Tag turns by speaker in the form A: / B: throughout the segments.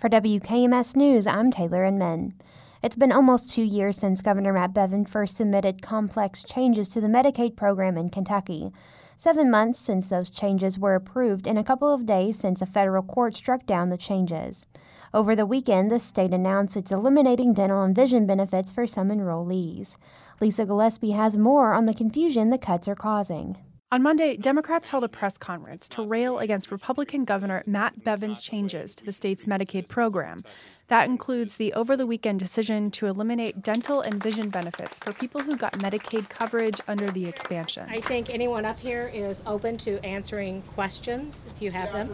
A: For WKMS News, I'm Taylor Inman. It's been almost 2 years since Governor Matt Bevin first submitted complex changes to the Medicaid program in Kentucky. 7 months since those changes were approved and a couple of days since a federal court struck down the changes. Over the weekend, the state announced it's eliminating dental and vision benefits for some enrollees. Lisa Gillespie has more on the confusion the cuts are causing.
B: On Monday, Democrats held a press conference to rail against Republican Governor Matt Bevin's changes to the state's Medicaid program. That includes the over-the-weekend decision to eliminate dental and vision benefits for people who got Medicaid coverage under the expansion.
C: I think anyone up here is open to answering questions, if you have them.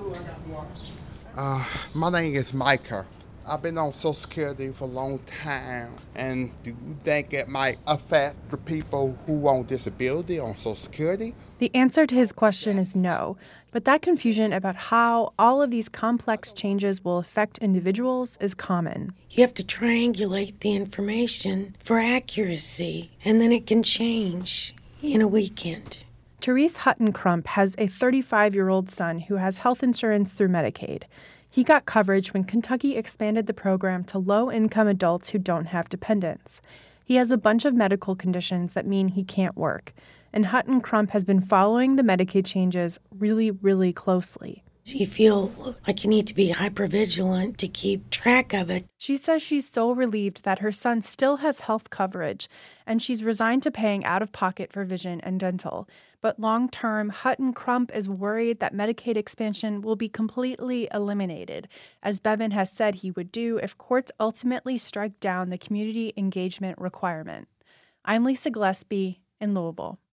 D: My name is Micah. I've been on Social Security for a long time, and do you think it might affect the people who on disability on Social Security?
B: The answer to his question is no, but that confusion about how all of these complex changes will affect individuals is common.
E: You have to triangulate the information for accuracy, and then it can change in a weekend.
B: Therese Hutton Crump has a 35-year-old son who has health insurance through Medicaid. He got coverage when Kentucky expanded the program to low-income adults who don't have dependents. He has a bunch of medical conditions that mean he can't work, and Hutton Crump has been following the Medicaid changes really, really closely.
E: You feel like you need to be hypervigilant to keep track of it.
B: She says she's so relieved that her son still has health coverage, and she's resigned to paying out of pocket for vision and dental. But long-term, Hutton Crump is worried that Medicaid expansion will be completely eliminated, as Bevin has said he would do if courts ultimately strike down the community engagement requirement. I'm Lisa Gillespie in Louisville.